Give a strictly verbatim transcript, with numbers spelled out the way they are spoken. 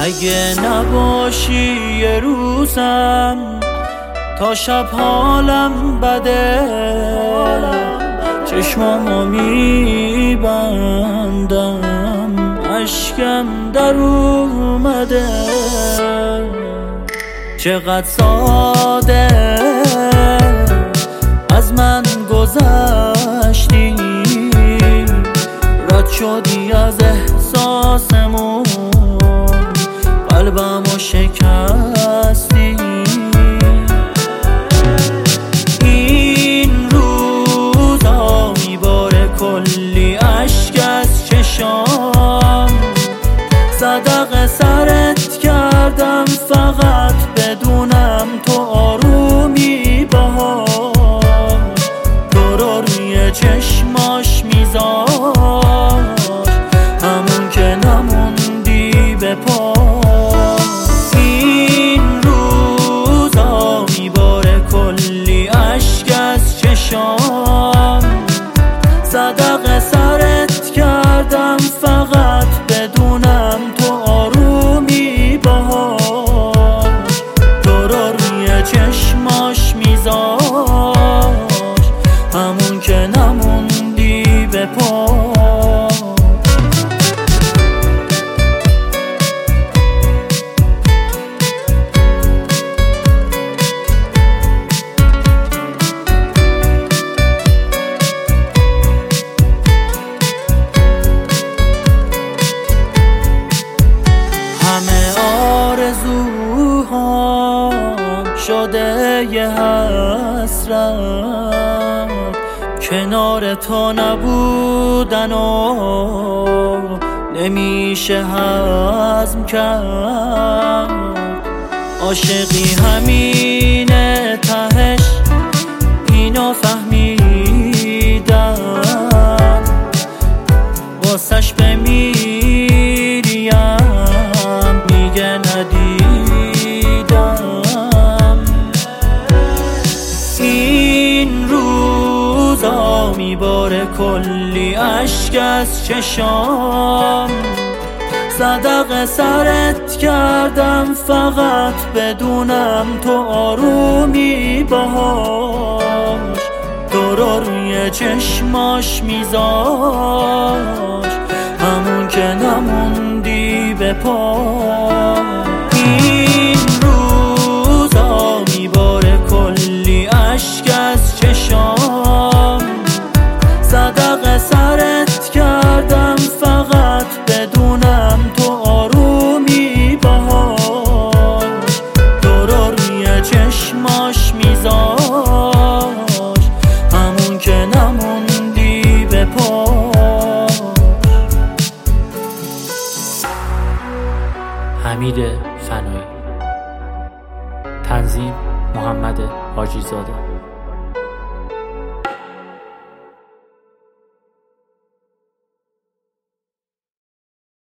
اگه نباشی یه روزم تا شب حالم بده، چشمامو میبندم اشکم در اومده. چقدر ساده از من گذشتی، رد شدی از احساسمون، قلبمو شکستی. این روزا میباره کلی اشک از چشام، صدق سرت کردم فقط بدونم تو آرومی باهاش. تو رو روی چشماش میذار همون که نموندی به پا. این روزا میباره کلی اشک از چشام، صدق سرت کردم فقط بدونم تو آرومی باهاش. تو رو روی چشماش میذار همون که نموندی به پا. شده یه حسرت کنار تو نبودن و نمیشه هضم کرد. عاشقی همینه تهش، اینو فهمیدم، واسش بمیریم میگه ندیدم. میباره کلی اشک از چشام، صدق سرت کردم فقط بدونم تو آرومی باهاش. تو رو روی چشماش میذار همون که نموندی به پا. این روزا میباره کلی اشک از چشام، صدق سرت کردم فقط بدونم تو آرومی باهاش. تو رو روی چشماش میذار همون که نموندی به پا. حمید فنایی، تنظیم محمد حاجی زاده.